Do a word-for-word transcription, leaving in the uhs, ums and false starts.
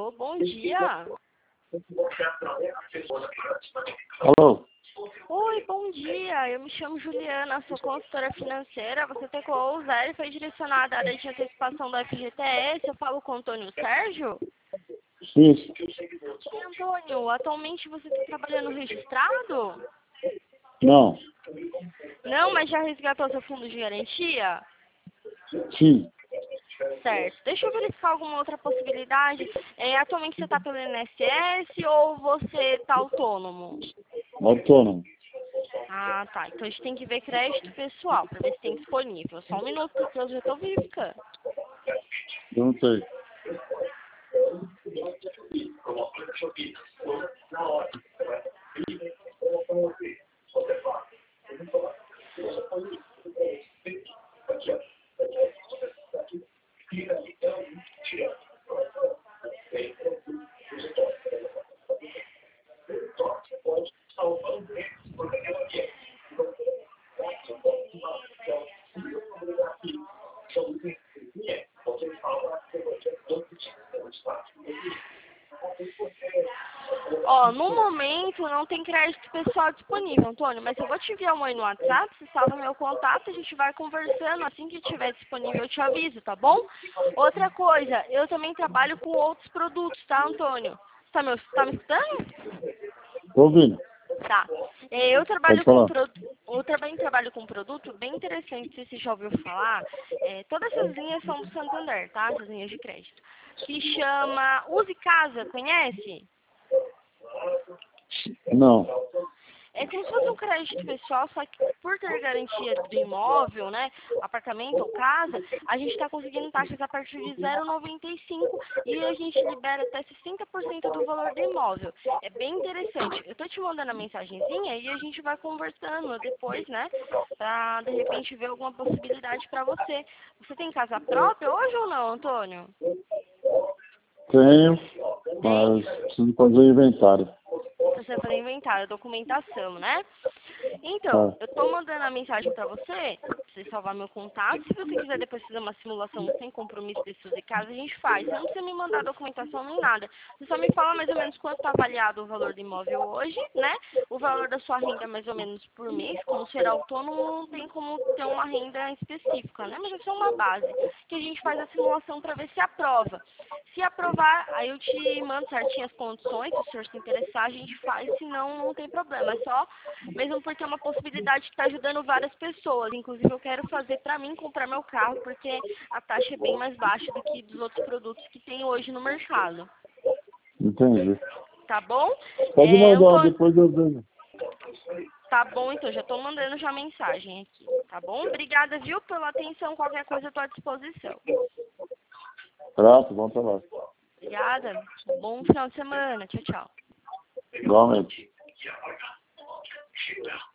Alô, bom dia. Alô? Oi, bom dia. Eu me chamo Juliana, sou consultora financeira. Você tecou o zero e foi direcionada à área de antecipação do F G T S. Eu falo com o Antônio Sérgio. Isso. Oi, Antônio, atualmente você está trabalhando registrado? Não. Não, mas já resgatou seu fundo de garantia? Sim. Certo. Deixa eu verificar alguma outra possibilidade. É, atualmente você está pelo I N S S ou você está autônomo? Autônomo. Ah, tá. Então a gente tem que ver crédito pessoal para ver se tem disponível. Só um minuto que eu já estou verificando. Eu não sei. Ó, no momento não tem crédito pessoal disponível, Antônio, mas eu vou te enviar um oi no WhatsApp, você salva meu contato, a gente vai conversando, assim que tiver disponível eu te aviso, tá bom? Outra coisa, eu também trabalho com outros produtos, tá, Antônio? Tá me, tá me escutando? Tô ouvindo. Tá. É, Eu Pode trabalho com falar. produ... eu também trabalho com um produto bem interessante, se você já ouviu falar. É, todas essas linhas são do Santander, tá? Essas linhas de crédito. Que chama Use Casa, conhece? Não. É como se fosse um crédito pessoal, só que por ter garantia do imóvel, né, apartamento ou casa, a gente está conseguindo taxas a partir de zero vírgula noventa e cinco e a gente libera até sessenta por cento do valor do imóvel. É bem interessante. Eu tô te mandando a mensagenzinha e a gente vai conversando depois, né, pra de repente ver alguma possibilidade para você. Você tem casa própria hoje ou não, Antônio? Tenho, Tem? mas preciso fazer inventário. Você vai inventar a documentação, né? Então, Tá. eu tô mandando a mensagem pra você, pra você salvar meu contato. Se você quiser depois fazer uma simulação sem compromisso de suas de casa, a gente faz. Você não precisa me mandar documentação nem nada. Você só me fala mais ou menos quanto está avaliado o valor do imóvel hoje, né? O valor da sua renda mais ou menos por mês. Como ser autônomo, não tem como ter uma renda específica, né? Mas essa é uma base que a gente faz a simulação para ver se aprova. Se aprovar, aí eu te mando certinho as condições, se o senhor se interessar, a gente faz, senão não tem problema. É só, mesmo porque é uma possibilidade que está ajudando várias pessoas. Inclusive, eu quero fazer para mim comprar meu carro, porque a taxa é bem mais baixa do que dos outros produtos que tem hoje no mercado. Entendi. Tá bom? Pode É, eu mandar, tô... depois eu vejo. Tá bom, então, já estou mandando já mensagem aqui, tá bom? Obrigada, viu, pela atenção. Qualquer coisa eu estou à disposição. Prato, bom trabalho. Obrigada. Bom final de semana. Tchau, tchau. Igualmente.